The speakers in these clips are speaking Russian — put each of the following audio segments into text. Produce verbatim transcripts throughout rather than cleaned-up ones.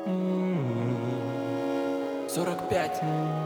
Сорок пять.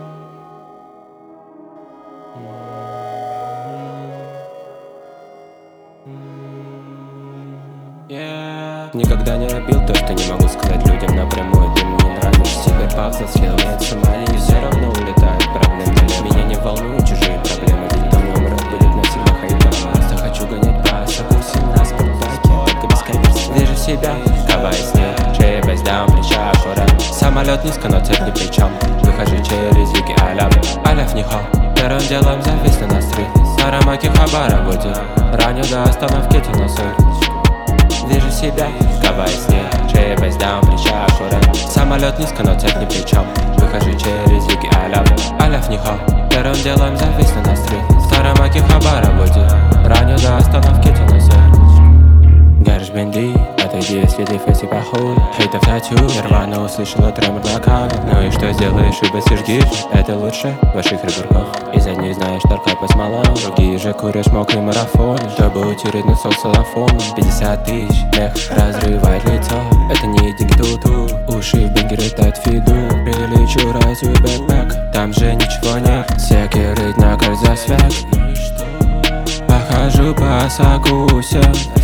Yeah. Никогда не робил то, что не могу сказать людям напрямую. Ты мне нравишься, теперь пауза съедается маленький. Все равно улетают проблемы. Меня не волнуют чужие проблемы. Ведь там номер будет навсегда хайпом. Просто хочу гонять по событиям на спартаке, только без камеры. Вижу себя, кавай снег, шея без даун, плеча аккурат. Самолет низко, но цель ни при чем. Выхожу через юги аляв, аляв не хо. Первым делом завис на настрой. Арамаки хабара будет. Раню до остановки тяну соль. Вижу себя, кавай снег, шея без даун, плеча аккурат. Самолет низко, но цель ни при чем. Выхожу через юги аляв, аляв не хо. Первым делом завис на настрой. Арамаки хабара будет. Раню до остановки тяну соль. Гараж бенди, отойди, если ты фэси похуй. Хейтов татю, нирвана услышала тремор на камне. Ну и что сделаешь, ибо сержгишь? Это лучше ваших реберков. Из одних знаешь только по смолам, другие же куришь мокрый марафон. Чтобы утереть носок салафоном. Пятьдесят тысяч, мех разрывает лицо. Это не деньги тут, уши в бинге летают в фиду. Прилечу, разую бэкпэк, там же ничего нет. Секерить на карт за свет. Похожу по Сакусе,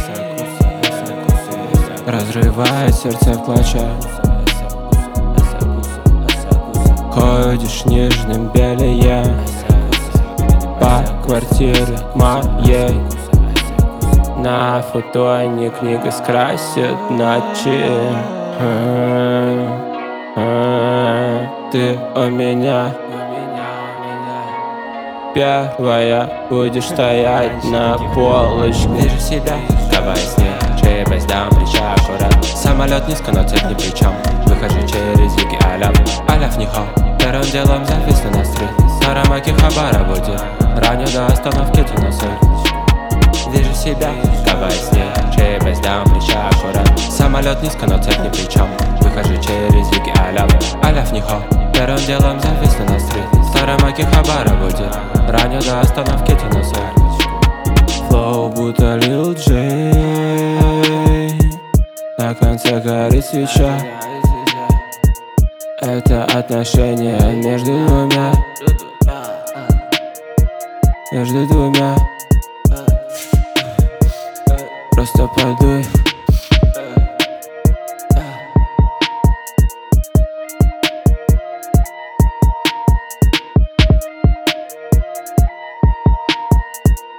разрывает сердце в клочья. Ходишь нежным белее по квартире моей. На фотоне книга скрасит ночи. Ты у меня первая, будешь стоять на полочке. Вижу себя, кавай снег, шея без даун, плеча аккурат. Самолет низко, но цель ни при чем. Выхожу через юги аляв, аляв не хо. Первым делом завис на настрой. Арамаки хабара будет. Раню до остановки тяну соль. Вижу себя, кавай снег, шея без даун, плеча аккурат. Самолет низко, но цель ни при чем. Выхожу через юги аляв, аляв не хо. Первым делом завис на настрой. Арамаки хабара будет. Раню до остановки тяну соль. Флоу будто Лил Джей, на конце горит свеча. Это отношения между двумя, между двумя. Просто подуй.